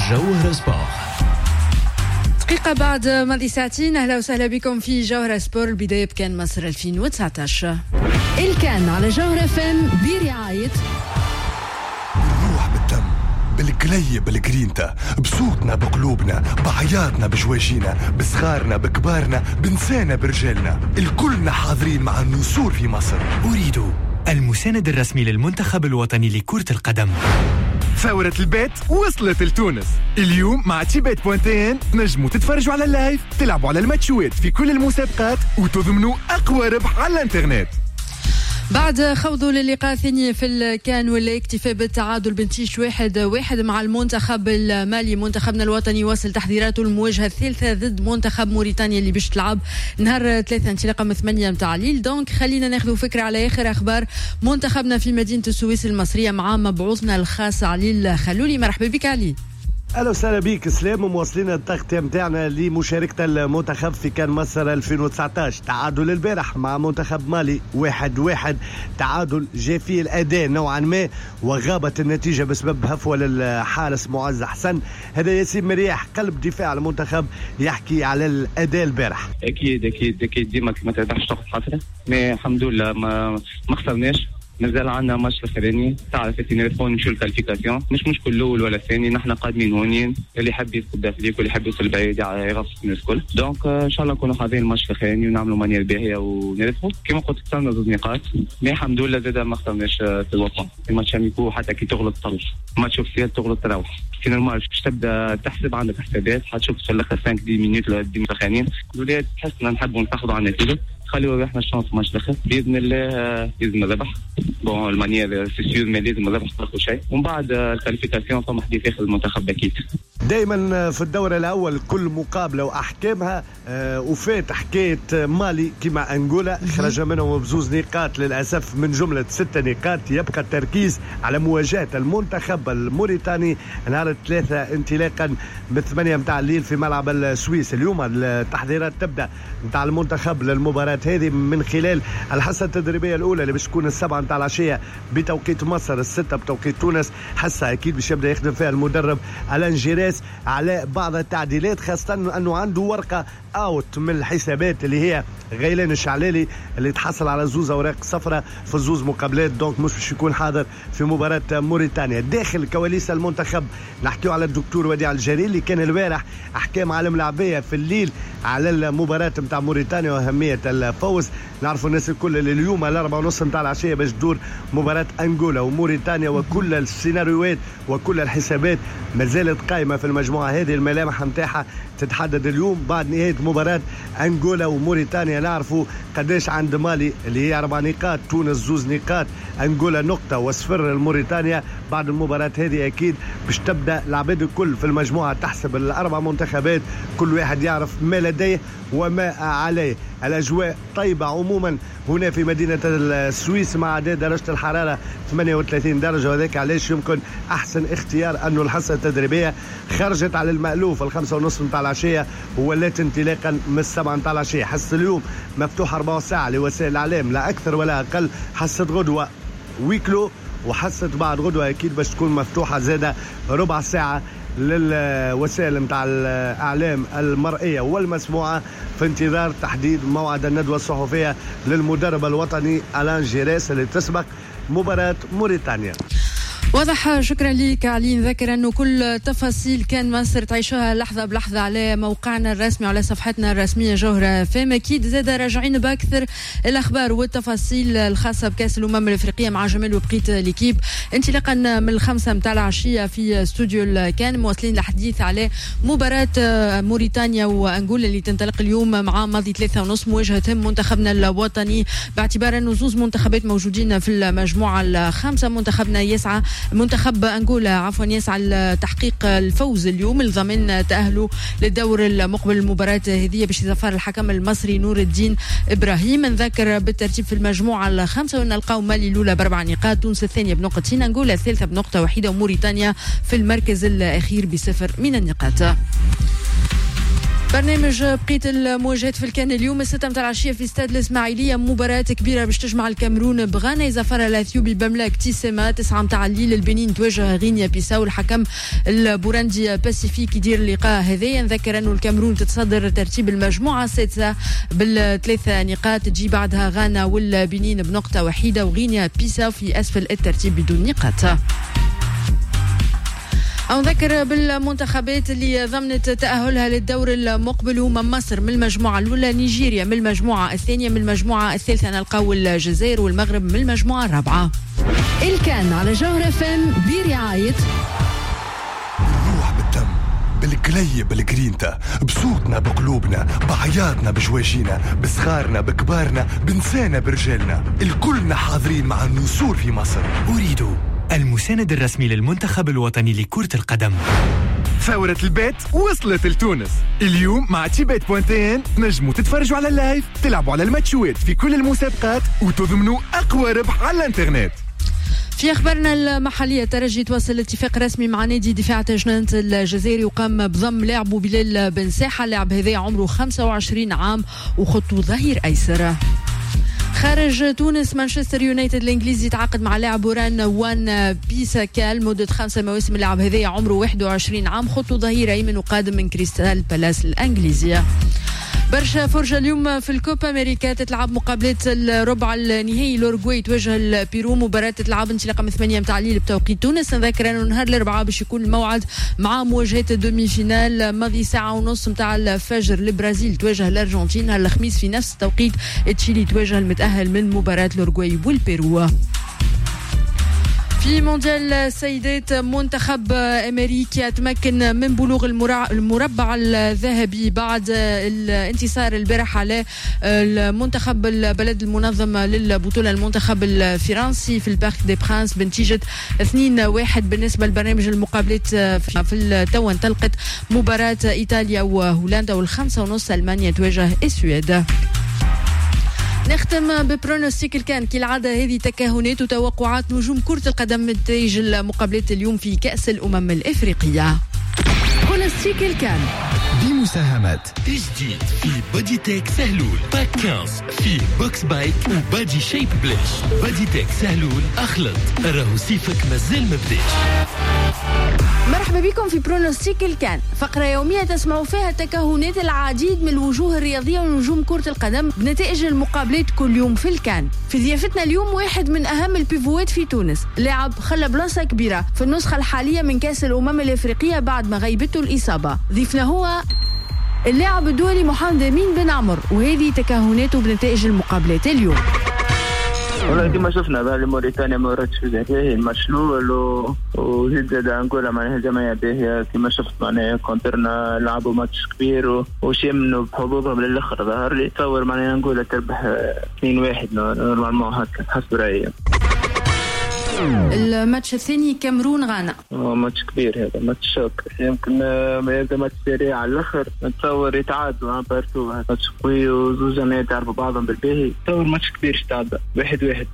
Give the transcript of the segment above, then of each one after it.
جوهرة سبور. دقيقة بعد ماضي ساعتين، أهلا وسهلا بكم في جوهرة سبور. البداية بكان مصر 2019. الكان على جوهرة فم برعاية الروح بالدم، بالقلي بالجرينتا، بصوتنا بقلوبنا، بعياطنا بجواجينا، بصغارنا بكبارنا، بنسانا برجالنا، الكلنا حاضرين مع النسور في مصر. أريد المساند الرسمي للمنتخب الوطني لكرة القدم. ثورة البيت وصلت لتونس اليوم مع تيبيت بوينتين. تنجموا تتفرجوا على اللايف، تلعبوا على الماتشوات في كل المسابقات وتضمنوا أقوى ربح على الانترنت. بعد خوضه للقاء الثاني في الكان والاكتفاء بالتعادل بنتيجة 1-1 مع المنتخب المالي، منتخبنا الوطني وصل تحضيراته المواجهة الثالثة ضد منتخب موريتانيا اللي باش تلعب نهار 3 انطلاقا من 8 متاع الليل. دونك خلينا ناخذ فكرة على آخر أخبار منتخبنا في مدينة السويس المصرية مع مبعوثنا الخاص علي الخلولي. مرحبا بك علي. اهلا وسهلا بك سلام. مواصلين التغطيه نتاعنا لمشاركه المنتخب في كان مصر 2019. تعادل البارح مع منتخب مالي 1-1، تعادل جاء فيه الاداء نوعا ما وغابت النتيجه بسبب هفوه للحارس معز حسن. هذا ياسين مرياح قلب دفاع المنتخب يحكي على الاداء البارح. اكيد ديما ما تربحش تاخذ حفره، ما الحمد لله ما خسرناش. مازال عندنا ماتش الاخراني، تعرف نربحوا نمشيو الكاليفيكاسيون، مش مشكل الاول ولا الثاني، نحن قادمين هونين. اللي يحب يدخل داخليك واللي يحب يوصل بعيد يغصب الناس الكل. دونك ان شاء الله نكونوا حاضرين الماتش الاخراني ونعملوا مانيير باهيه ونربحوا. كما قلت كسرنا 2 نقاط، ما الحمد لله زاد ما خسرناش في الوطن. الماتش اميكو حتى كي تغلط تطلع، ماتش اوفيسيال تغلط تروح. في نورمال باش تبدا تحسب، عندك حسابات حتشوف في الاخر 5 مينوت ولا 10 دقائق الاخرانيين الولاد تحس ان نحبوا ناخذوا على النتيجه، خليوا ريحنا الشانس الماتش الاخر باذن الله. لازم نربح بون المانيير سي سيور، ما لازم نربح تاخذ شيء، ومن بعد الكاليفيكاسيون فما حديث ياخذ المنتخب اكيد. دائما في الدورة الأول كل مقابلة وأحكامها وفات حكاية مالي كما أنغولا خرج منهم بزوز نقاط للأسف من جملة 6 نقاط. يبقى التركيز على مواجهة المنتخب الموريتاني نهار 3 انطلاقا من 8 متاع الليل في ملعب السويس. اليوم التحضيرات تبدأ متاع المنتخب للمباراة هذه من خلال الحصة التدريبية الأولى اللي باش تكون 7 متاع العشية بتوقيت مصر، 6 بتوقيت تونس. حصة أكيد باش يبدأ يخدم فيها المدرب ألان جيريس على بعض التعديلات، خاصة أنه عنده ورقة أوت من الحسابات اللي هي غيلان الشعلالي اللي تحصل على 2 أوراق صفراء في 2 مقابلات. دونك مش باش يكون حاضر في مباراة موريتانيا. داخل كواليس المنتخب نحكيو على الدكتور وديع الجريل اللي كان البارح أحكام عالم العبية في الليل على المباراة متاع موريتانيا وأهمية الفوز. نعرفوا الناس الكل اللي اليوم على 4:30 متاع العشية باش تدور مباراة أنغولا وموريتانيا، وكل السيناريوهات وكل الحسابات ما زالت قائمة في المجموعة هذه. الملامح متاعها تتحدد اليوم بعد نهاية مباراة أنغولا وموريتانيا. نعرفوا قداش عند مالي اللي هي 4 نقاط، تونس 2 نقاط، أنغولا نقطة وصفر الموريتانيا. بعد المباراة هذه أكيد باش تبدأ العباد الكل في المجموعة تحسب ال4 منتخبات، كل واحد يعرف ما لديه وما عليه. الأجواء طيبة عموما هنا في مدينة السويس مع درجة الحرارة 38 درجة، وذلك علاش يمكن أحسن اختيار أنه الحصة التدريبية خرجت على المألوف 5:30 متاع العشية وولات انطلاقا من 7 متاع العشية. حصة اليوم مفتوحة 4 ساعة لوسائل الإعلام لا أكثر ولا أقل. حصة غدوة ويكلو وحصة بعد غدوة أكيد باش تكون مفتوحة زادة ربع ساعة للوسائل متاع الإعلام المرئية والمسموعة في انتظار تحديد موعد الندوة الصحفية للمدرب الوطني ألان جيريس اللي تسبق مباراة موريتانيا. واضح. شكرا لك علي. نذكر أنه كل تفاصيل كان مصر تعيشوها لحظة بلحظة على موقعنا الرسمي وعلى صفحتنا الرسمية جوهرة فام. أكيد زاد راجعين بأكثر الأخبار والتفاصيل الخاصة بكأس الأمم الأفريقية مع جمال وبقيت الكيب انطلاقا من 5 متاع العشية في استوديو الكان. مواصلين الحديث على مباراة موريتانيا وأنغولا اللي تنطلق اليوم مع ماضي 3:30 مواجهة منتخبنا الوطني، باعتبار أنه 2 منتخبات موجودين في المجموعة الخامسة. منتخبنا يسعى منتخب أنغولا يسعى لتحقيق الفوز اليوم الضمان تأهله للدور المقبل. المباراة هذه باستضافة الحكم المصري نور الدين إبراهيم. نذكر بالترتيب في المجموعة الخامسة ونلقاو مالي الأولى ب4 نقاط، تونس الثانية بنقطتين، أنغولا الثالثة بنقطة واحدة، وموريتانيا في المركز الأخير ب0 من النقاط. برنامج بقية المواجهات في الكان اليوم الستة متاع العشية في استاد الإسماعيلية، مباراة كبيرة باش تجمع الكامرون بغانا يزفر الأثيوبي بملاك تيسيما. 9 متاع الليل البنين تواجه غينيا بيساو. الحكم البوراندي باسيفيك يدير اللقاء هذايا. نذكر أنه الكامرون تتصدر ترتيب المجموعة السادسة بال3 نقاط، تجي بعدها غانا والبنين بنقطة وحيدة، وغينيا بيساو في أسفل الترتيب بدون نقاط. أو نذكر بالمنتخبات اللي ضمنت تأهلها للدور المقبل هما مصر من المجموعة الأولى، نيجيريا من المجموعة الثانية، من المجموعة الثالثة نلقاو الجزائر والمغرب من المجموعة الرابعة. الكان على جوهر FM برعاية بالروح بالدم بالقلي بالجرينتا، بصوتنا بقلوبنا، بعياطنا بجواجينا، بصغارنا بكبارنا، بنسانا برجالنا، الكلنا حاضرين مع النسور في مصر. أريد المساند الرسمي للمنتخب الوطني لكرة القدم. ثورة البيت وصلت لتونس. اليوم مع تيبيت بوانتين تنجموا تتفرجوا على اللايف، تلعبوا على الماتشوات في كل المسابقات وتضمنوا أقوى ربح على الانترنت. في أخبارنا المحلية، ترجي توصل اتفاق رسمي مع نادي دفاع تجنانة الجزائري، وقام بضم لاعبه بلال بن ساحة. اللاعب هذا عمره 25 عام وخطه ظهير أيسر. خارج تونس، مانشستر يونايتد الانجليزي تعاقد مع لاعب وان بيساكا لمدة 5 مواسم. اللاعب هذا عمره 21 عام، خطه ظهير ايمن وقادم من كريستال بالاس الانجليزية. برشا فرجة اليوم في الكوبا أمريكا، تتلعب مقابلة الربع النهائي. الأورجواي تواجه البيرو، مباراة تتلعب انطلاقا من 8 متاع الليل بتوقيت تونس. نذكر أنه نهار الأربعاء باش يكون الموعد مع مواجهة الدومي فينال. ماضي ساعة ونص متاع الفجر البرازيل تواجه الأرجنتين. الخميس في نفس التوقيت تشيلي تواجه المتأهل من مباراة الأورجواي والبيرو. في مونديال السيدات، منتخب أمريكا تمكن من بلوغ المربع الذهبي بعد الانتصار البارح على المنتخب البلد المنظم للبطولة، المنتخب الفرنسي في البارك دي برانس بنتيجة 2-1. بالنسبة لبرنامج المقابلات في التو انطلقت مباراة إيطاليا وهولندا، وال5:30 ألمانيا تواجه السويد. نختم ببرونوستيك الكان كالعادة، هذه تكهنات وتوقعات نجوم كرة القدم من نتائج المقابلات اليوم في كأس الأمم الإفريقية. برونوستيك الكان بمساهمة تجديد في بادي تيك سهلول، باك 15 فيه بوكس بايك وبادي شيب بلاش. بادي تيك سهلول أخلط، راهو صيفك مازال مبداش. مرحبا بكم في برونوستيك الكان، فقرة يومية تسمعوا فيها تكهنات العديد من الوجوه الرياضية ونجوم كرة القدم بنتائج المقابلات كل يوم في الكان. في ضيافتنا اليوم واحد من أهم البيفوات في تونس، لاعب خلى بلاصة كبيرة في النسخة الحالية من كأس الأمم الإفريقية بعد ما غيبته الإصابة. ضيفنا هو اللاعب الدولي محمد أمين بن عمر، وهذه تكهناته بنتائج المقابلات اليوم. والله كما شفنا بقى موريتانيا ما ردش في باهي الماتش الاول، وزيد زاد انغولا معناها جماعه باهيه كما شفت معناها كونترنا لعبوا ماتش كبير وشمنوا بحظوظهم للاخر. ظهر لي تصور معناها انغولا تربح 2-1 نورمالمون هكا حسب رايي. الماتش الثاني كامرون غانا، ماتش كبير هذا، ماتش شوك، يمكن هذا ماتش سريع على الاخر، نتصور يتعادلوا بارتو. ماتش قوي وزوج جماعات يعرفوا بعضهم بالباهي، نتصور ماتش كبير يتعدى 1-1.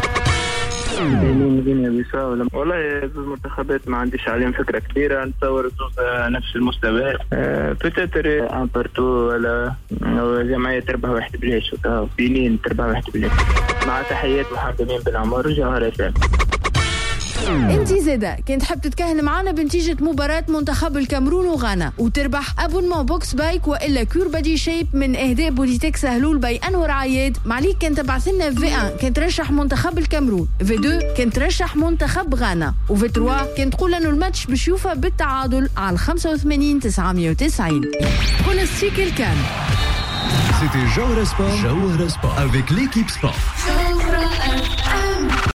غينيا بيساو والله زوج منتخبات ما عنديش عليهم فكره كبيره، نتصور زوج نفس المستوى، بوتيتر ان بارتو ولا جمعيه تربح 1-1 بينين تربح 1-1. مع تحيات محمد أمين بن عمر وجوهر FM. انت زاده كنت حاب تتكهن معنا بنتيجة مباراة منتخب الكامرون وغانا وتربح ابونمون بوكس بايك والا كور بادي شيب من اهداء بوليتيك سهلول باي انور عياد. معليك كنت تبعث لنا في1 كنت ترشح منتخب الكامرون، في2 كنت ترشح منتخب غانا، وفي3 كنت تقول انه الماتش باش يوفى بالتعادل على 85 990. برونوستيك الكان. C'était Jawhara Sport avec l'équipe Sport.